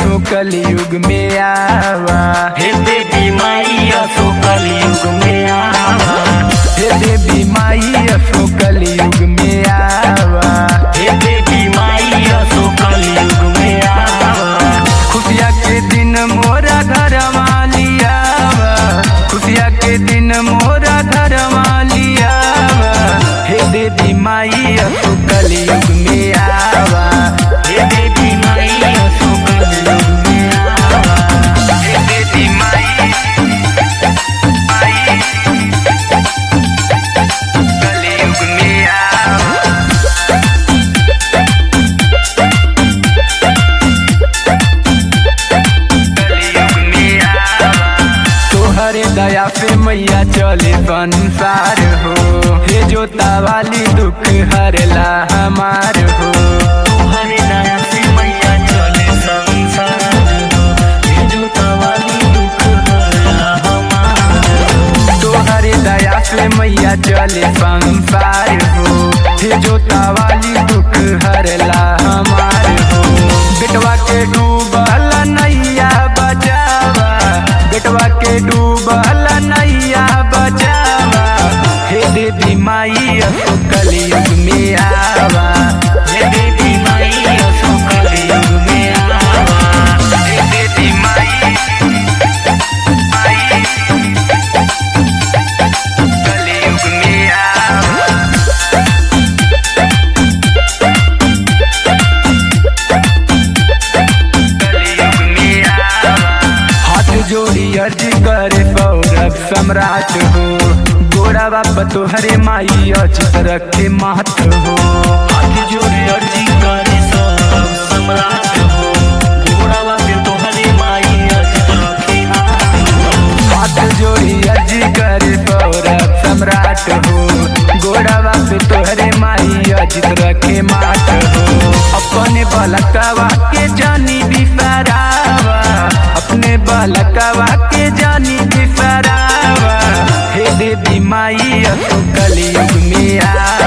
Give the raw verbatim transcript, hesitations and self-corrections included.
असो कलयुग में आवा। हे देवी माई असो कलयुग में आवा। हे देवी माई असो कलयुग में आवा। हे देवी माई असो कलयुग में आवा। खुशिया के दिन मोरा घर वालिया, खुशिया के दिन मोरा घर वालिया। हे देवी माई असो कलयुग में आवा। हे देवी माई असो कलयुग में आवा। हे देवी माई माई कलयुग में आवा। कलयुग में आवा। तोहरे दया से मैया चले संसार हो। हे जोता वाली दुख हरला हमार हो। तोहरे दया से मैया चले संसार हो। हे जोता वाली दुख हरला हमार। तोहरे दया से मैया चले संसार हो। हे जोता वाली दुख हरला हमार हो। बेटवा के डूबल नैया बचावा, बेटवा के डूबल नैया बचावा। हे देवी माई असो कलयुग में आवा। हे देवी माई असो कलयुग में आवा। हे देवी माई माई कलयुग में आवा। कलयुग में आवा। हाथ जोड़ी अर्ज करे सौरभ सम्राट हो। गोरा बाप तोहरे माई अचित रखे महत हो। हाथ जोड़े अर्जी करे सौरभ सम्राट हो। घोड़ा बापे तोहरे माई अचित रखे हाथ हो। हाथ जोड़ी अर्ज करे सौरभ सम्राट हो। गोरा बाप तोहरे माई अचित रखे मात हो। अपने बलकवा के जानी बिसरावा, अपने बलकवा के जानी बिसरावा। हे देवी माई असो कलयुग में आ